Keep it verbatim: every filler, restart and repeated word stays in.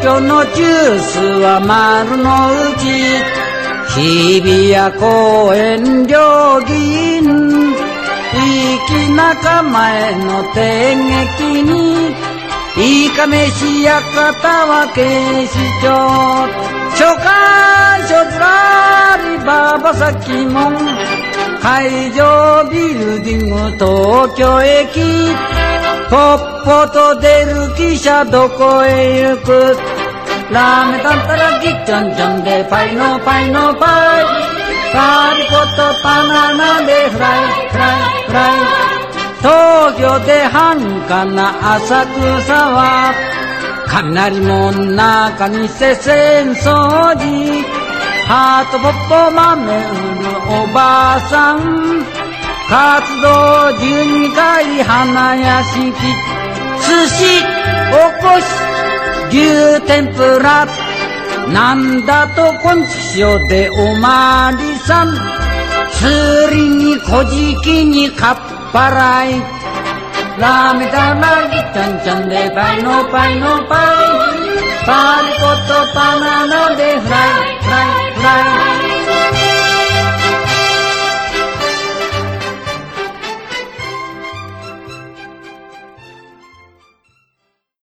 京のジュースは丸の内、日比谷公園料銀、粋な構えの天劇に、いかめし館は警視庁、書館所ずらり馬場崎門、会場ビルディング東京駅、ポッポと出る汽車どこへ行く、ラーメンタンタラギッチョンチョンでパイのパイのパイ、パリコとバナナでフライフライフライ、東京で繁華な浅草は雷門中にせ浅草寺、ハートポッポ豆売るおばあさん、活動じゅうにかい花屋敷、寿司おこし牛天ぷら、なんだとこんちしおでおまりさん、釣りにこじきにかっぱらい、ラーメンタラギちゃんちゃんでパイのパイのパイ、パリコとバナナでフライフライ